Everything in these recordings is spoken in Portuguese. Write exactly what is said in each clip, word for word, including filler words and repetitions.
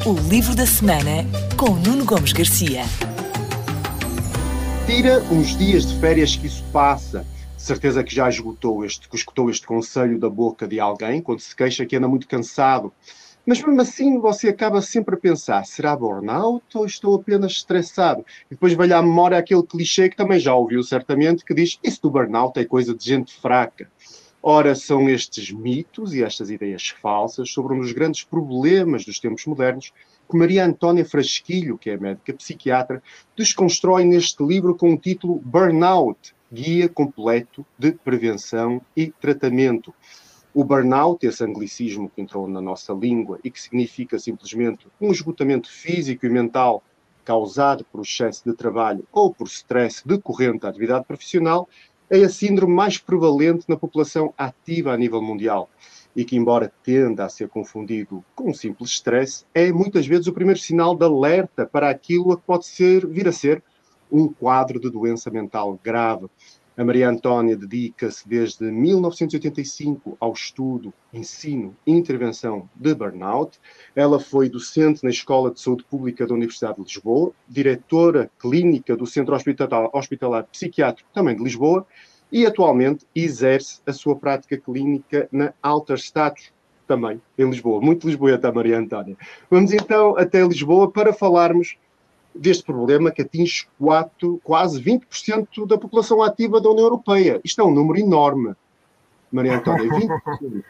O livro da semana com Nuno Gomes Garcia. Tira uns dias de férias que isso passa. De certeza que já esgotou este, que escutou este conselho da boca de alguém quando se queixa que anda muito cansado. Mas mesmo assim você acaba sempre a pensar, será burnout ou estou apenas estressado? E depois vai-lhe à memória aquele clichê que também já ouviu certamente, que diz, isso do burnout é coisa de gente fraca. Ora, são estes mitos e estas ideias falsas sobre um dos grandes problemas dos tempos modernos que Maria Antónia Frasquilho, que é médica psiquiatra, desconstrói neste livro com o título Burnout, Guia Completo de Prevenção e Tratamento. O burnout, esse anglicismo que entrou na nossa língua e que significa simplesmente um esgotamento físico e mental causado por excesso de trabalho ou por stress decorrente da atividade profissional, é a síndrome mais prevalente na população ativa a nível mundial e que, embora tenda a ser confundido com um simples stress, é muitas vezes o primeiro sinal de alerta para aquilo a que pode ser, vir a ser um quadro de doença mental grave. A Maria Antónia dedica-se desde mil novecentos e oitenta e cinco ao estudo, ensino e intervenção de burnout. Ela foi docente na Escola de Saúde Pública da Universidade de Lisboa, diretora clínica do Centro Hospitalar, Hospitalar Psiquiátrico, também de Lisboa, e atualmente exerce a sua prática clínica na Alter Status, também em Lisboa. Muito lisboeta, Maria Antónia. Vamos então até Lisboa para falarmos deste problema que atinge quatro, quase vinte por cento da população ativa da União Europeia. Isto é um número enorme, Maria Antónia, vinte por cento.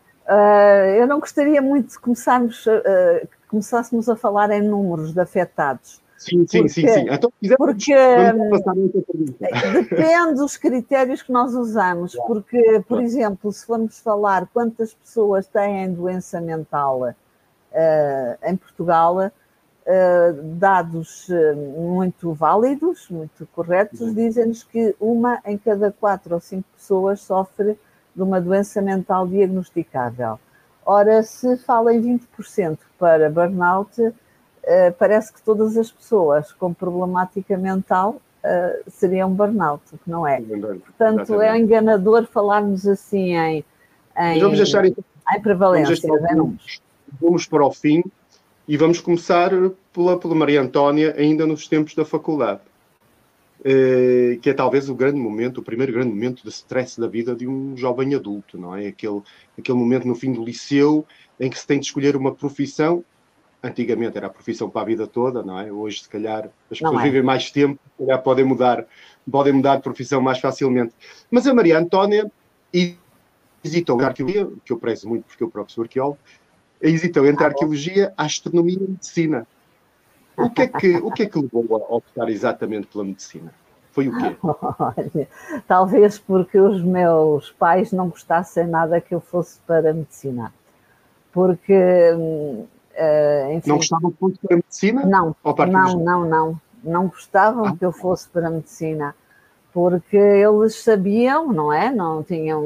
Uh, eu não gostaria muito de começarmos, uh, começássemos a falar em números de afetados. Sim, sim, porque, sim, sim. Então, porque vamos passar a outra pergunta. Depende dos critérios que nós usamos, claro, porque, por claro. exemplo, se formos falar quantas pessoas têm doença mental uh, em Portugal, Uh, dados uh, muito válidos, muito corretos, uhum. dizem-nos que uma em cada quatro ou cinco pessoas sofre de uma doença mental diagnosticável. Ora, se fala em vinte por cento para burnout, uh, parece que todas as pessoas com problemática mental uh, seriam burnout, o que não é. Portanto, Exatamente. É enganador falarmos assim em, em, vamos deixar, em prevalência. Vamos, vamos para o fim. E vamos começar pela, pela Maria Antónia, ainda nos tempos da faculdade, eh, que é talvez o grande momento, o primeiro grande momento de stress da vida de um jovem adulto, não é? Aquele, aquele momento no fim do liceu em que se tem de escolher uma profissão. Antigamente era a profissão para a vida toda, não é? Hoje, se calhar, as pessoas é. vivem mais tempo, se calhar podem mudar, podem mudar de profissão mais facilmente. Mas a Maria Antónia hesitou na arqueologia, que eu prezo muito porque eu próprio sou arqueólogo, hesitou entre a arqueologia, a astronomia e a medicina. O que é que, o que, é que levou a optar exatamente pela medicina? Foi o quê? Olha, talvez porque os meus pais não gostassem nada que eu fosse para a medicina. Porque, uh, enfim... Não gostavam que fosse para a medicina? Não, não, não, não. Não gostavam ah. que eu fosse para a medicina. Porque eles sabiam, não é? Não tinham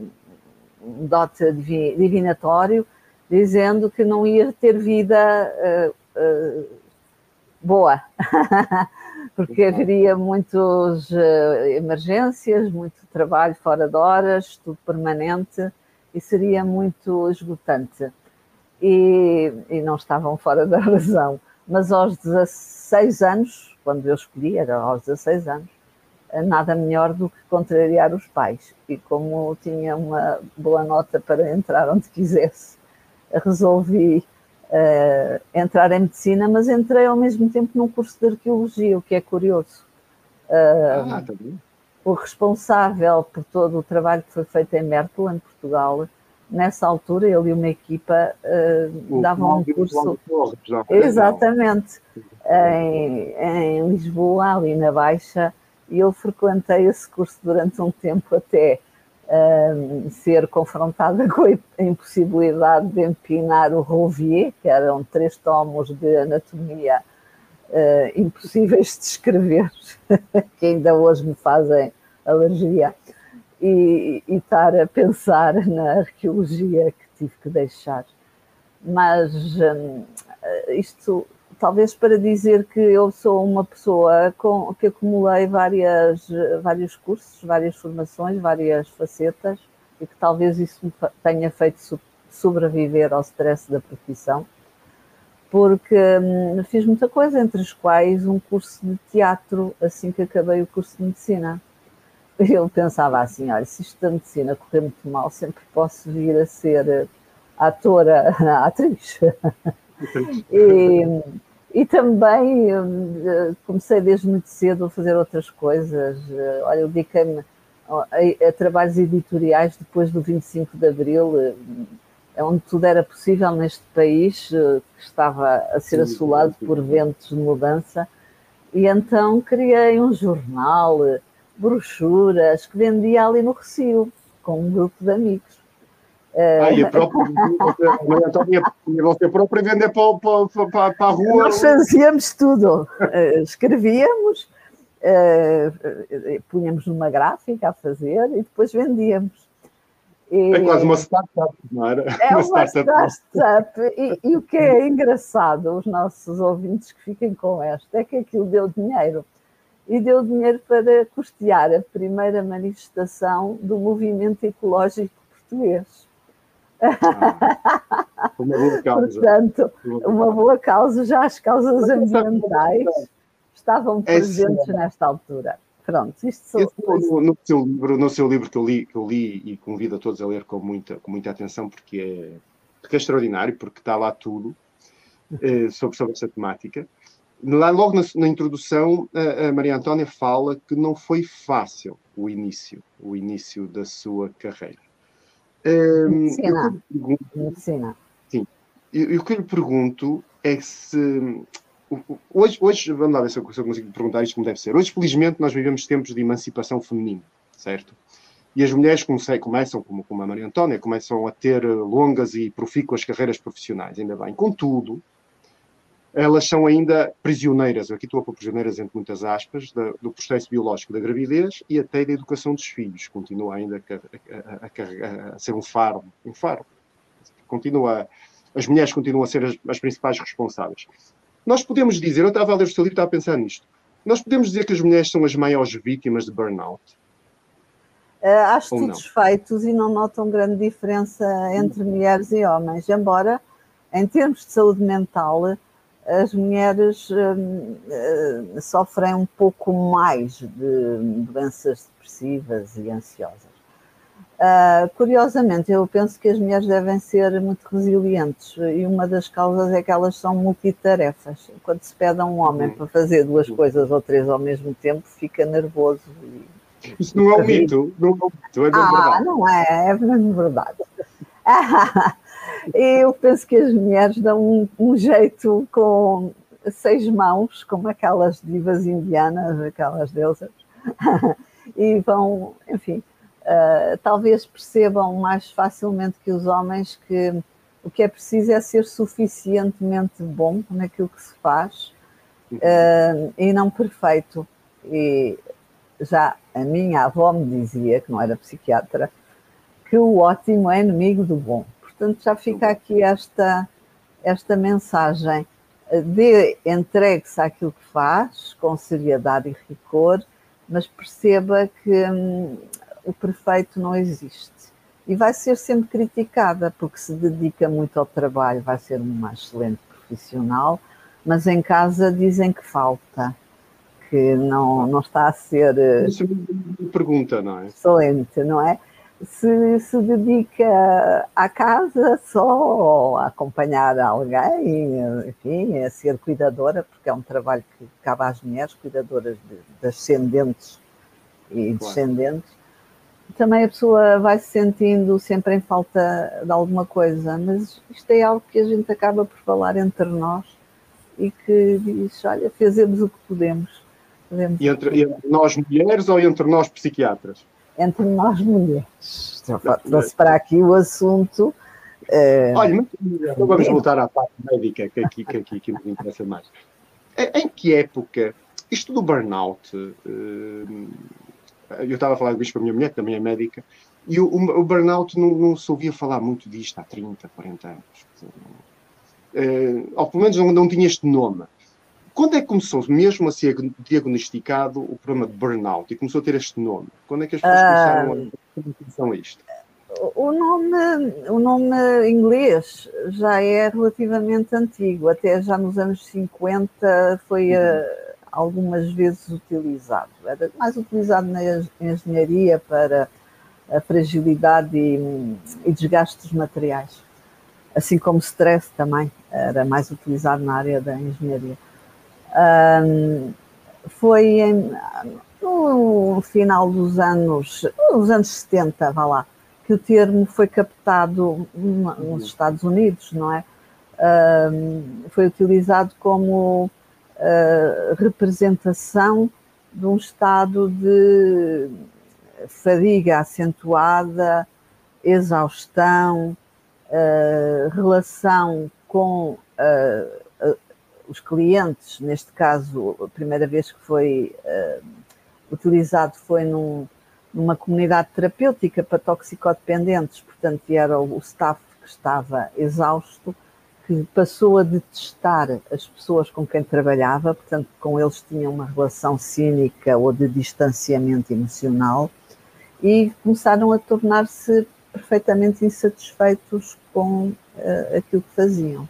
um dote divinatório, dizendo que não ia ter vida uh, uh, boa, porque haveria muitas uh, emergências, muito trabalho fora de horas, estudo permanente, e seria muito esgotante. E, e não estavam fora da razão. Mas aos dezasseis anos, quando eu escolhi, era aos dezasseis anos, nada melhor do que contrariar os pais. E como tinha uma boa nota para entrar onde quisesse, resolvi uh, entrar em medicina, mas entrei ao mesmo tempo num curso de arqueologia, o que é curioso. Uh, ah, tá bem. O responsável por todo o trabalho que foi feito em Mértola, em Portugal, nessa altura, ele e uma equipa uh, davam um curso... Já, exatamente. Em, em Lisboa, ali na Baixa, e eu frequentei esse curso durante um tempo até Um, ser confrontada com a impossibilidade de empinar o Rouvier, que eram três tomos de anatomia uh, impossíveis de escrever, que ainda hoje me fazem alergia, e, e estar a pensar na arqueologia que tive que deixar. Mas um, isto... talvez para dizer que eu sou uma pessoa com, que acumulei várias, vários cursos, várias formações, várias facetas, e que talvez isso me tenha feito sobreviver ao stress da profissão. porque hum, fiz muita coisa, entre os quais um curso de teatro, assim que acabei o curso de medicina. Eu pensava assim, olha, se isto da medicina correr muito mal, sempre posso vir a ser atora, atriz. E, e também comecei desde muito cedo a fazer outras coisas. Olha, eu dediquei-me a, a trabalhos editoriais depois do vinte e cinco de Abril, onde tudo era possível neste país, que estava a ser assolado por ventos de mudança. E então criei um jornal, brochuras, que vendia ali no Recio, com um grupo de amigos. Ah, e a própria, você própria vender para, para, para, para a rua? Nós fazíamos tudo. Escrevíamos, punhamos numa gráfica a fazer e depois vendíamos. E é quase uma startup, não era? É uma, uma startup. startup. E, e o que é engraçado, os nossos ouvintes que fiquem com esta, é que aquilo deu dinheiro. E deu dinheiro para custear a primeira manifestação do movimento ecológico português. Ah, uma boa causa. Portanto, uma boa causa, já as causas ambientais estavam presentes é nesta altura. Pronto, isto são... no, no, seu livro, no seu livro que eu li, que eu li e convido a todos a ler com muita, com muita atenção, porque é, porque é extraordinário, porque está lá tudo eh, sobre, sobre essa temática. Lá, logo na, na introdução, a, a Maria Antónia fala que não foi fácil o início, o início da sua carreira. Um, Medicina. Eu, pergunto, Medicina. Sim. E o que eu lhe pergunto é se... Hoje, hoje, vamos lá ver se eu, se eu consigo perguntar isto como deve ser. Hoje, felizmente, nós vivemos tempos de emancipação feminina, certo? E as mulheres comecei, começam, como, como a Maria Antónia, começam a ter longas e profícuas carreiras profissionais, ainda bem. Contudo, elas são ainda prisioneiras, eu aqui estou a pôr prisioneiras entre muitas aspas, da, do processo biológico da gravidez e até da educação dos filhos. Continua ainda a, a, a, a ser um fardo, um fardo. Continua, as mulheres continuam a ser as, as principais responsáveis. Nós podemos dizer, eu estava a ler o seu livro e estava a pensar nisto, nós podemos dizer que as mulheres são as maiores vítimas de burnout? Uh, há estudos feitos e não notam grande diferença entre mulheres e homens, embora, em termos de saúde mental, as mulheres uh, uh, sofrem um pouco mais de doenças depressivas e ansiosas. Uh, curiosamente, eu penso que as mulheres devem ser muito resilientes e uma das causas é que elas são multitarefas. Quando se pede a um homem uhum. para fazer duas uhum. coisas ou três ao mesmo tempo, fica nervoso. E... Isso não é um mito, não é um mito, é bem ah, verdade. Não é, é mesmo verdade. Eu penso que as mulheres dão um, um jeito com seis mãos, como aquelas divas indianas, aquelas deusas, e vão, enfim... Uh, talvez percebam mais facilmente que os homens que o que é preciso é ser suficientemente bom naquilo que se faz uh, e não perfeito. E já a minha avó me dizia, que não era psiquiatra, que o ótimo é inimigo do bom. Portanto, já fica aqui esta, esta mensagem de entregue-se àquilo que faz, com seriedade e rigor, mas perceba que hum, o perfeito não existe. E vai ser sempre criticada, porque se dedica muito ao trabalho, vai ser uma excelente profissional, mas em casa dizem que falta, que não, não está a ser... Isso é uma pergunta, não é? Excelente, não é? Se se dedica à casa só, a acompanhar alguém, enfim, a ser cuidadora, porque é um trabalho que cabe às mulheres, cuidadoras de, de ascendentes e descendentes, também a pessoa vai se sentindo sempre em falta de alguma coisa, mas isto é algo que a gente acaba por falar entre nós e que diz, olha, fazemos o que podemos. E entre, entre nós mulheres ou entre nós psiquiatras? Entre nós mulheres. Trouxe para aqui o assunto. Uh... Olha, mas então vamos voltar à parte médica, que aqui, que aqui que nos interessa mais. Em que época, isto do burnout... Uh, eu estava a falar disto com a minha mulher, que também é médica, e o, o burnout não, não se ouvia falar muito disto há trinta, quarenta anos. Uh, ou pelo menos não, não tinha este nome. Quando é que começou mesmo a ser diagnosticado o problema de burnout e começou a ter este nome? Quando é que as pessoas começaram a ter atenção a isto? O nome, o nome inglês já é relativamente antigo, até já nos anos cinquenta foi uh, algumas vezes utilizado. Era mais utilizado na engenharia para a fragilidade e, e desgaste dos materiais. Assim como stress também era mais utilizado na área da engenharia. Um, foi em, no final dos anos, nos anos setenta, vá lá, que o termo foi captado nos Estados Unidos, não é? Um, foi utilizado como uh, representação de um estado de fadiga acentuada, exaustão, uh, relação com uh, uh, os clientes. Neste caso, a primeira vez que foi uh, utilizado foi num, numa comunidade terapêutica para toxicodependentes, portanto era o, o staff que estava exausto, que passou a detestar as pessoas com quem trabalhava, portanto com eles tinha uma relação cínica ou de distanciamento emocional, e começaram a tornar-se perfeitamente insatisfeitos com uh, aquilo que faziam.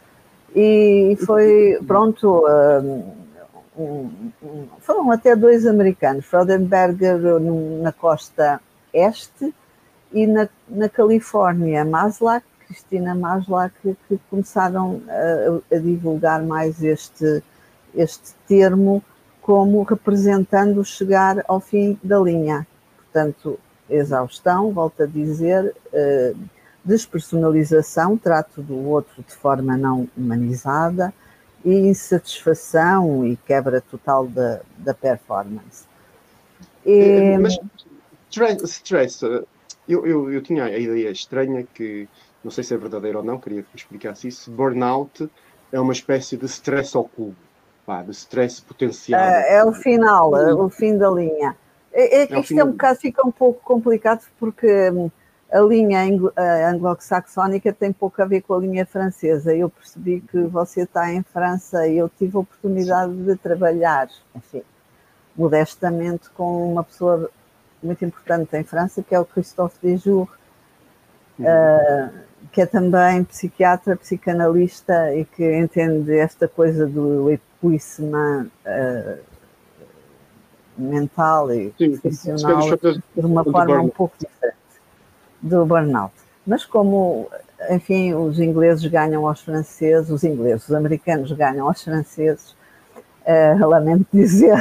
E foi, pronto, uh, um, um, foram até dois americanos, Fraudenberger na costa este e na, na Califórnia, Maslach, Cristina Maslach, que, que começaram a, a divulgar mais este, este termo como representando chegar ao fim da linha. Portanto, exaustão, volto a dizer, uh, despersonalização, trato do outro de forma não humanizada, e insatisfação e quebra total da, da performance. E... Mas stress, eu, eu, eu tinha a ideia estranha que, não sei se é verdadeiro ou não, queria que me explicasse isso, burnout é uma espécie de stress oculto, pá, de stress potencial. É, é o final, é o fim da linha. É, é que isto é um bocado, fica um pouco complicado porque a linha anglo-saxónica tem pouco a ver com a linha francesa. Eu percebi que você está em França e eu tive a oportunidade de trabalhar, enfim, modestamente, com uma pessoa muito importante em França, que é o Christophe Dejour, uhum. uh, que é também psiquiatra, psicanalista e que entende esta coisa do épuisement uh, mental e sim, profissional de uma forma um pouco diferente do burnout. Mas como, enfim, os ingleses ganham aos franceses, os ingleses, os americanos ganham aos franceses, uh, lamento dizer,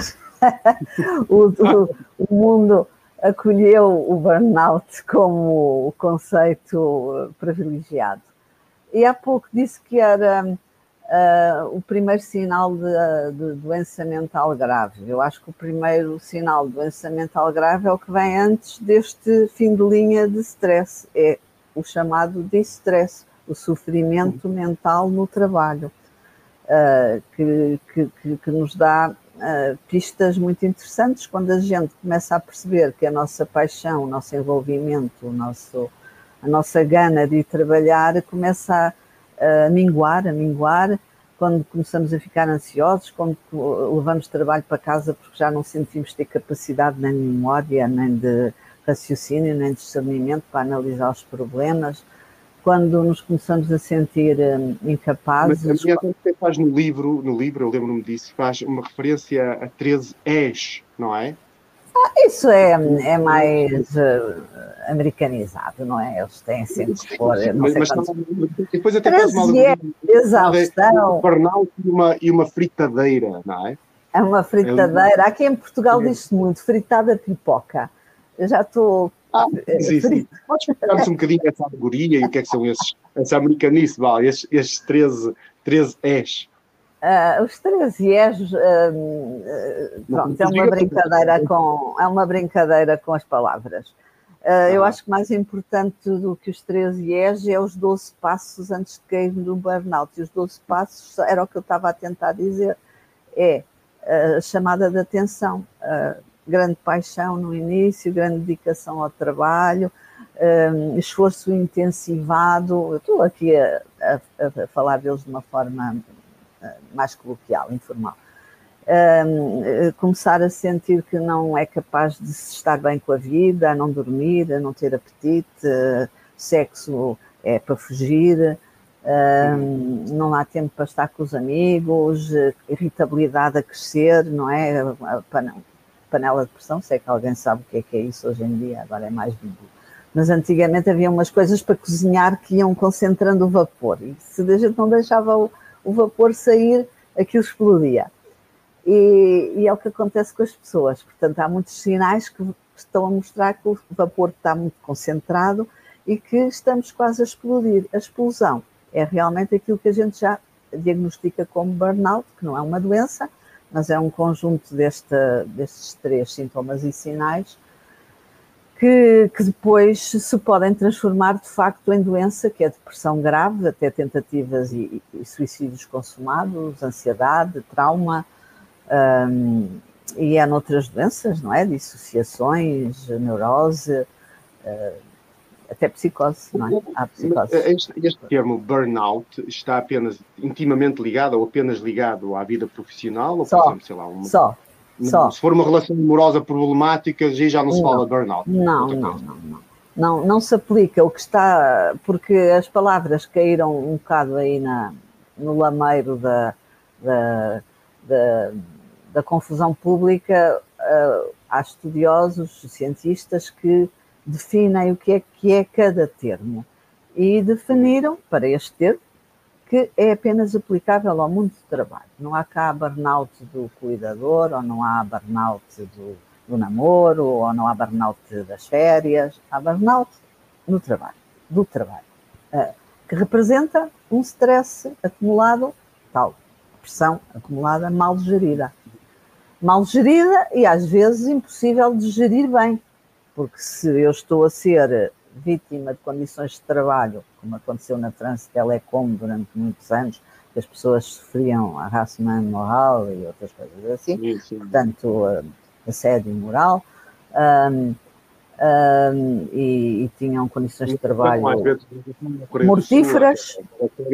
o, o, o mundo acolheu o burnout como o conceito privilegiado. E há pouco disse que era uh, o primeiro sinal de, de doença mental grave. Eu acho que o primeiro sinal de doença mental grave é o que vem antes deste fim de linha de stress, é o chamado distress, o sofrimento mental no trabalho, uh, que, que, que nos dá uh, pistas muito interessantes quando a gente começa a perceber que a nossa paixão, o nosso envolvimento, o nosso, a nossa gana de ir trabalhar começa a, a minguar, a minguar, quando começamos a ficar ansiosos, quando levamos trabalho para casa porque já não sentimos ter capacidade nem de memória, nem de raciocínio, nem de discernimento para analisar os problemas, quando nos começamos a sentir um, incapazes. Mas a minha você faz no livro, no livro, eu lembro-me disso, faz uma referência a treze Es, não é? Ah, isso é, é mais uh, americanizado, não é? Eles têm sempre que pôr, não sei mas, quantos... Mas depois até faz mal é exaustão. Um burnout e uma, e uma fritadeira, não é? É uma fritadeira. Aqui em Portugal diz-se muito, fritada pipoca. Eu já estou... Ah, sim, sim. Podes explicar-nos um bocadinho essa alegoria e o que é que são esses, essa americanice, vale, esses, esses treze, treze Es? Uh, os treze Es, uh, uh, pronto, é uma brincadeira com, é uma brincadeira com as palavras. Uh, ah. Eu acho que mais importante do que os treze Es é os doze passos antes de cair no burnout. E os doze passos, era o que eu estava a tentar dizer, é a chamada de atenção, uh, grande paixão no início, grande dedicação ao trabalho, um, esforço intensivado. Eu estou aqui a, a, a falar deles de uma forma mais coloquial, informal. uh, começar a sentir que não é capaz de se estar bem com a vida, a não dormir, a não ter apetite, uh, sexo é para fugir, uh, não há tempo para estar com os amigos, uh, irritabilidade a crescer, não é? A panela de pressão, sei que alguém sabe o que é que é isso hoje em dia, agora é mais vivo. Mas antigamente havia umas coisas para cozinhar que iam concentrando o vapor, e se a gente não deixava o, o vapor sair, aquilo explodia. E, e é o que acontece com as pessoas, portanto há muitos sinais que estão a mostrar que o vapor está muito concentrado e que estamos quase a explodir. A explosão é realmente aquilo que a gente já diagnostica como burnout, que não é uma doença, mas é um conjunto deste, destes três sintomas e sinais que, que depois se podem transformar de facto em doença, que é depressão grave, até tentativas e, e suicídios consumados, ansiedade, trauma, um, e há noutras doenças, não é? Dissociações, neurose, uh, até psicose, não é? Há psicose. Este, este termo burnout está apenas intimamente ligado ou apenas ligado à vida profissional? Ou, por só, exemplo, sei lá, uma, só, não, só. Se for uma relação amorosa problemática, já não se fala não, de burnout. Não, não, não, não, não. Não se aplica o que está, porque as palavras caíram um bocado aí na, no lameiro da, da, da, da confusão pública. Uh, há estudiosos, cientistas que definem o que é que é cada termo e definiram para este termo que é apenas aplicável ao mundo do trabalho. Não há cá burnout do cuidador, ou não há burnout do, do namoro, ou não há burnout das férias. Há burnout no trabalho, do trabalho, uh, que representa um stress acumulado, tal, pressão acumulada mal gerida. Mal gerida e às vezes impossível de gerir bem. Porque se eu estou a ser vítima de condições de trabalho, como aconteceu na France Telecom durante muitos anos, que as pessoas sofriam harassment moral e outras coisas assim, sim, sim. Portanto, assédio moral, um, um, e, e tinham condições de trabalho mortíferas.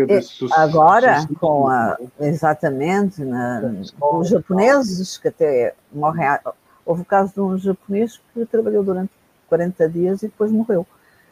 Agora, com a, exatamente, na, os japoneses, que até morrem... Houve o caso de um japonês que trabalhou durante quarenta dias e depois morreu.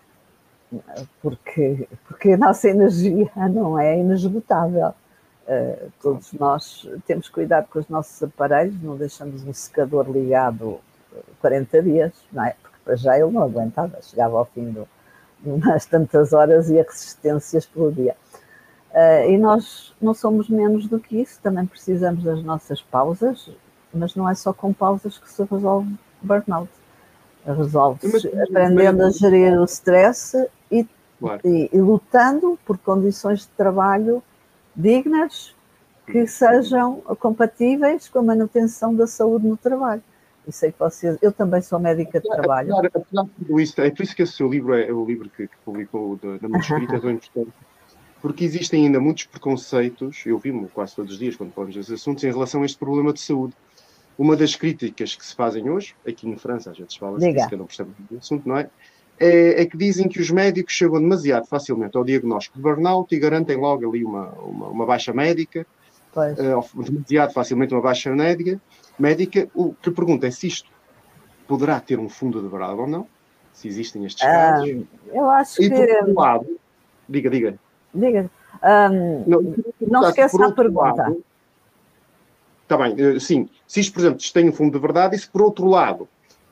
Porque, porque a nossa energia não é inesgotável. Uh, todos nós temos cuidado com os nossos aparelhos, não deixamos um secador ligado quarenta dias, não é? Porque para já ele não aguentava, chegava ao fim do, de umas tantas horas e a resistência explodia. Uh, e nós não somos menos do que isso, também precisamos das nossas pausas, mas não é só com pausas que se resolve o burnout. Resolve-se aprendendo a gerir o stress e, claro. e, e lutando por condições de trabalho dignas que sejam compatíveis com a manutenção da saúde no trabalho. Eu sei que vocês... Eu também sou médica de trabalho. Apesar, apesar de tudo isso, é por isso que esse seu livro é, é o livro que, que publicou da minha escrita, é tão importante. Porque existem ainda muitos preconceitos, eu vi-me quase todos os dias quando falamos desses assuntos, em relação a este problema de saúde. Uma das críticas que se fazem hoje, aqui em França, às vezes fala-se disso, que eu não percebo do assunto, não é? é? É que dizem que os médicos chegam demasiado facilmente ao diagnóstico de burnout e garantem logo ali uma, uma, uma baixa médica, uh, demasiado facilmente uma baixa médica. médica. O que pergunta é se isto poderá ter um fundo de verdade ou não, se existem estes casos. Um, eu acho e, que... por outro lado, diga, diga. Diga. Um, não não esqueça a pergunta. Lado, Está bem, sim. Se isto, por exemplo, isto tem um fundo de verdade, e se, por outro lado,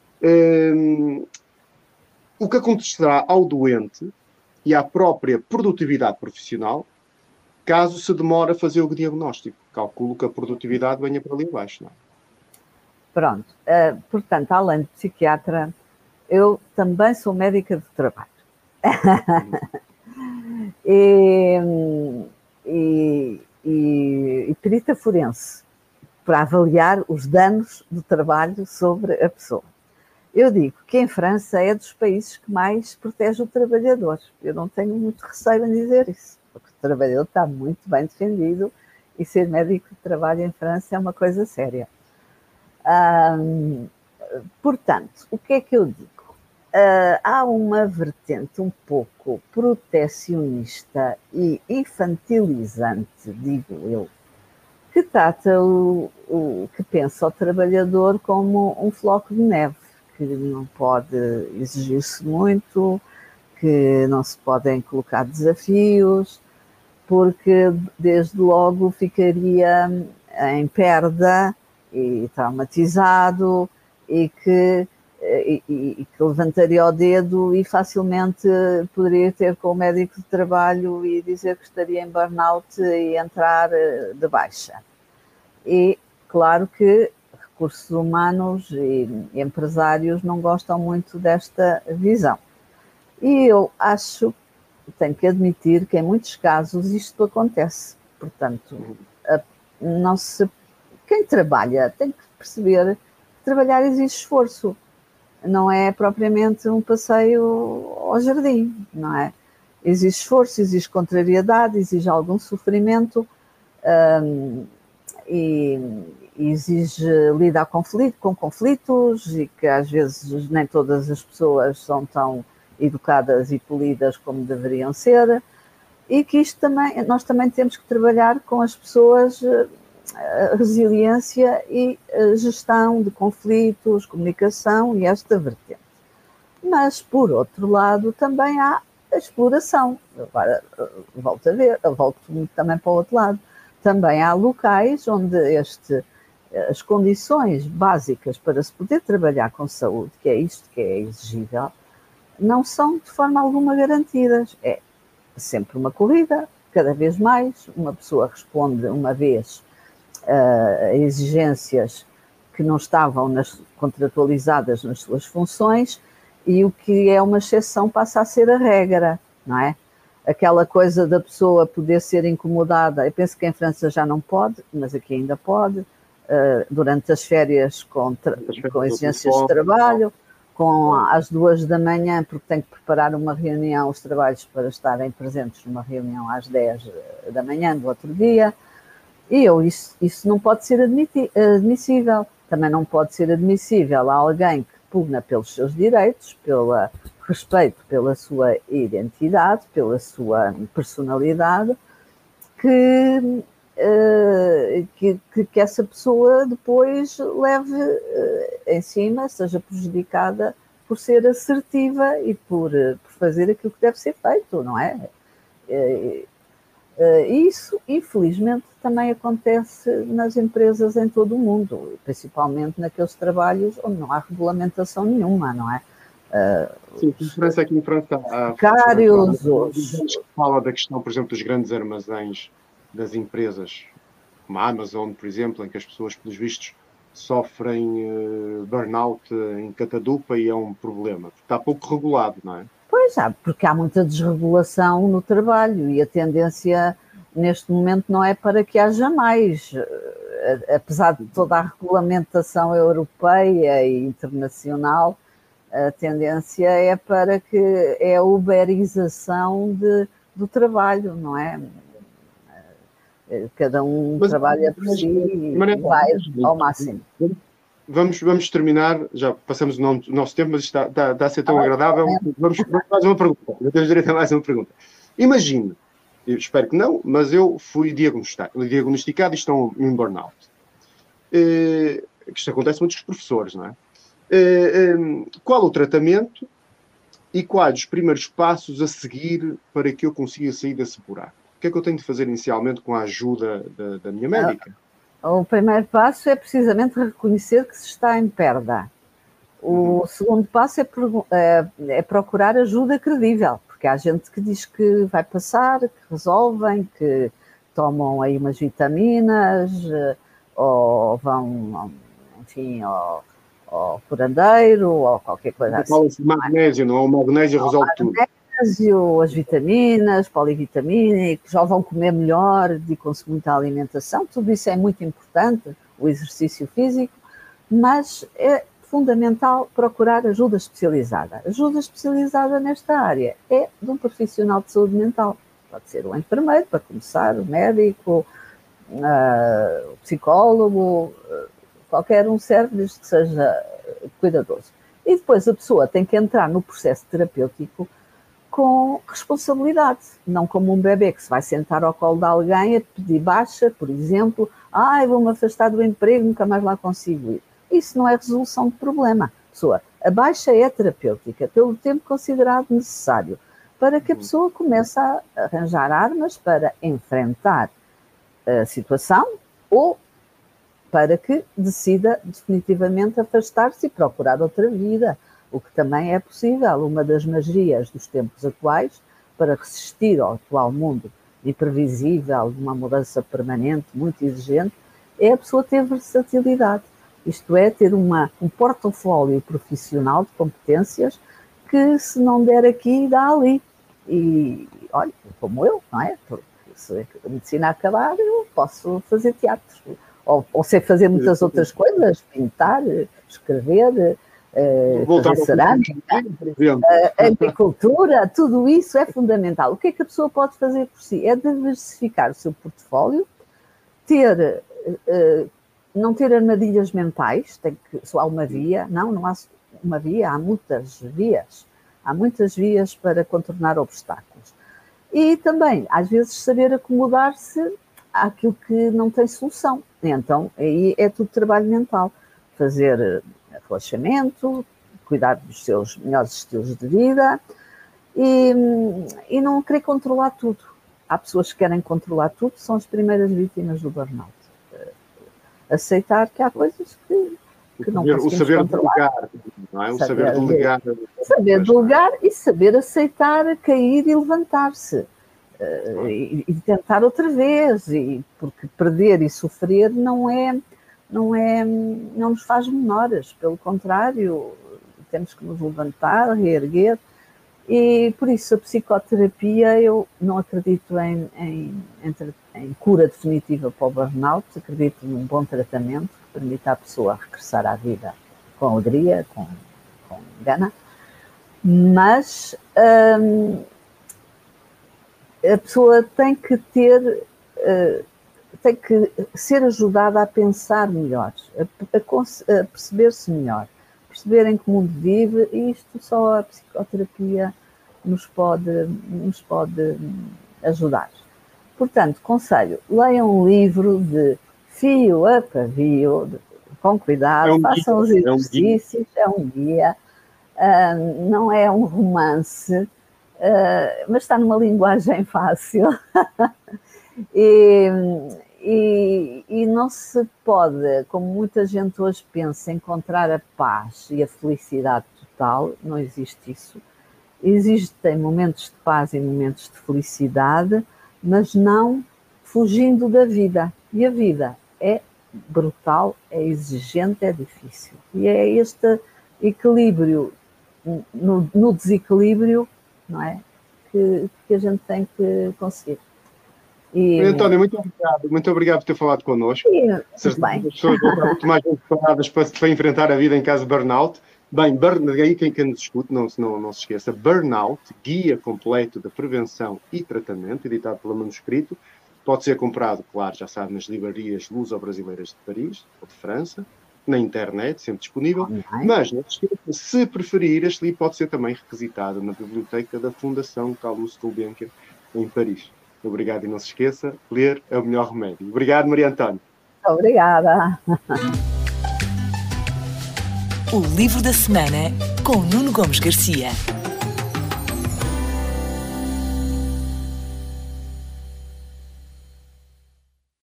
um, o que acontecerá ao doente e à própria produtividade profissional, caso se demore a fazer o diagnóstico? Calculo que a produtividade venha para ali abaixo, não é? Pronto. Uh, portanto, além de psiquiatra, eu também sou médica de trabalho. e, e, e, e perita forense, para avaliar os danos do trabalho sobre a pessoa. Eu digo que em França é dos países que mais protege o trabalhador. Eu não tenho muito receio em dizer isso, porque o trabalhador está muito bem defendido e ser médico de trabalho em França é uma coisa séria. Hum, portanto, o que é que eu digo? Uh, há uma vertente um pouco protecionista e infantilizante, digo eu, que trata o, o que pensa o trabalhador como um floco de neve, que não pode exigir-se muito, que não se podem colocar desafios, porque desde logo ficaria em perda e traumatizado e que, e, e que levantaria o dedo e facilmente poderia ter com o médico de trabalho e dizer que estaria em burnout e entrar de baixa. E claro que recursos humanos e empresários não gostam muito desta visão. E eu acho, tenho que admitir que em muitos casos isto acontece. Portanto, não se, quem trabalha tem que perceber que trabalhar exige esforço. Não é propriamente um passeio ao jardim, não é? Exige esforço, exige contrariedade, exige algum sofrimento hum, e exige lidar conflito, com conflitos e que às vezes nem todas as pessoas são tão educadas e polidas como deveriam ser, e que isto também, nós também temos que trabalhar com as pessoas a resiliência e a gestão de conflitos, comunicação e esta vertente. Mas, por outro lado, também há a exploração. Agora, volto a ver, volto também para o outro lado. Também há locais onde este, as condições básicas para se poder trabalhar com saúde, que é isto que é exigível, não são de forma alguma garantidas. É sempre uma corrida, cada vez mais, uma pessoa responde uma vez uh, a exigências que não estavam nas, contratualizadas nas suas funções e o que é uma exceção passa a ser a regra, não é? Aquela coisa da pessoa poder ser incomodada, eu penso que em França já não pode, mas aqui ainda pode, uh, durante as férias com, com exigências de trabalho, com às duas da manhã, porque tem que preparar uma reunião, os trabalhos para estarem presentes numa reunião às dez da manhã do outro dia, e eu, isso, isso não pode ser admiti- admissível. Também não pode ser admissível a alguém que pugna pelos seus direitos, pelo respeito pela sua identidade, pela sua personalidade, que Uh, que, que, que essa pessoa depois leve uh, em cima, seja prejudicada por ser assertiva e por, uh, por fazer aquilo que deve ser feito, não é? Uh, uh, isso, infelizmente, também acontece nas empresas em todo o mundo, principalmente naqueles trabalhos onde não há regulamentação nenhuma, não é? Uh, Sim, a diferença aqui em França há... Cários, os... Fala da questão, por exemplo, dos grandes armazéns das empresas, como a Amazon, por exemplo, em que as pessoas, pelos vistos, sofrem uh, burnout em catadupa e é um problema, porque está pouco regulado, não é? Pois há, porque há muita desregulação no trabalho e a tendência neste momento não é para que haja mais, apesar de toda a regulamentação europeia e internacional, a tendência é para que é a uberização de, do trabalho, não é? Cada um mas, trabalha por mas, si e vai ao máximo. Vamos, vamos terminar, já passamos o, nome, o nosso tempo, mas está, está, está a ser tão ah, agradável. É. Vamos para mais uma pergunta. Eu tenho direito a mais uma pergunta. Imagine, eu espero que não, mas eu fui diagnosticado, diagnosticado e estou em burnout. Uh, isto acontece muito com os professores, não é? Uh, um, qual o tratamento e quais os primeiros passos a seguir para que eu consiga sair desse buraco? O que é que eu tenho de fazer inicialmente com a ajuda da, da minha médica? O primeiro passo é precisamente reconhecer que se está em perda. O uhum. segundo passo é, é, é procurar ajuda credível, porque há gente que diz que vai passar, que resolvem, que tomam aí umas vitaminas, ou vão, enfim, ao, ao curandeiro, ou qualquer coisa assim. Fala-se de magnésio, não é? O magnésio resolve tudo. As vitaminas, polivitamínicos, já vão comer melhor e consumir muita alimentação, tudo isso é muito importante, o exercício físico, mas é fundamental procurar ajuda especializada. Ajuda especializada nesta área é de um profissional de saúde mental, pode ser um enfermeiro, para começar, o médico, uh, o psicólogo, uh, qualquer um serve desde que seja cuidadoso. E depois a pessoa tem que entrar no processo terapêutico com responsabilidade, não como um bebê que se vai sentar ao colo de alguém a pedir baixa, por exemplo, ai, vou-me afastar do emprego, nunca mais lá consigo ir. Isso não é resolução de problema. Pessoa, a baixa é terapêutica, pelo tempo considerado necessário, para que a pessoa comece a arranjar armas para enfrentar a situação ou para que decida definitivamente afastar-se e procurar outra vida, o que também é possível. Uma das magias dos tempos atuais, para resistir ao atual mundo imprevisível, de uma mudança permanente, muito exigente, é a pessoa ter versatilidade. Isto é, ter uma, um portfólio profissional de competências que, se não der aqui, dá ali. E, olha, como eu, não é? Porque se a medicina acabar, eu posso fazer teatro. Ou, ou sei fazer muitas outras coisas, pintar, escrever, uh, fazer cerâmica, uh, agricultura, tudo isso é fundamental. O que é que a pessoa pode fazer por si? É diversificar o seu portfólio, ter, uh, não ter armadilhas mentais, tem que, só há uma via, não, não há uma via, há muitas vias, há muitas vias para contornar obstáculos. E também, às vezes, saber acomodar-se àquilo que não tem solução. Então, aí é tudo trabalho mental. Fazer relaxamento, cuidar dos seus melhores estilos de vida e, e não querer controlar tudo. Há pessoas que querem controlar tudo, são as primeiras vítimas do burnout. Aceitar que há coisas que, que não conseguimos o saber controlar. Delegar, não é? O saber, saber delegar. Saber delegar e saber aceitar, cair e levantar-se. Uh, e, e tentar outra vez, e, porque perder e sofrer não é, não é, não nos faz menores, pelo contrário, temos que nos levantar, reerguer, e por isso a psicoterapia, eu não acredito em, em, em, em cura definitiva para o burnout, acredito num bom tratamento que permita à pessoa regressar à vida com alegria, com, com gana, mas hum, a pessoa tem que ter, uh, tem que ser ajudada a pensar melhor, a, a, a perceber-se melhor, perceber em que mundo vive, e isto só a psicoterapia nos pode, nos pode ajudar. Portanto, conselho, leiam um livro de fio a pavio, de, com cuidado, é um façam guia, os exercícios, é um guia, é um guia uh, não é um romance, Uh, mas está numa linguagem fácil e, e, e não se pode, como muita gente hoje pensa, encontrar a paz e a felicidade total. Não existe isso. Existem momentos de paz e momentos de felicidade, mas não fugindo da vida. E a vida é brutal, é exigente, é difícil. E é este equilíbrio, no, no desequilíbrio, não é? Que, que a gente tem que conseguir. E, António, muito obrigado. Muito obrigado por ter falado connosco. E, as pessoas vão estar muito mais preparadas para, para enfrentar a vida em caso de burnout. Bem, burn, aí quem, quem nos escute, não, não, não se esqueça, Burnout, Guia Completo da Prevenção e Tratamento, editado pela Manuscrito, pode ser comprado, claro, já sabe, nas livrarias luso-brasileiras de Paris ou de França, na internet, sempre disponível, online. Mas, não se esqueça, se preferir, este livro pode ser também requisitado na biblioteca da Fundação Calouste Gulbenkian, em Paris. Obrigado e não se esqueça, ler é o melhor remédio. Obrigado, Maria Antónia. Obrigada. O livro da semana com Nuno Gomes Garcia.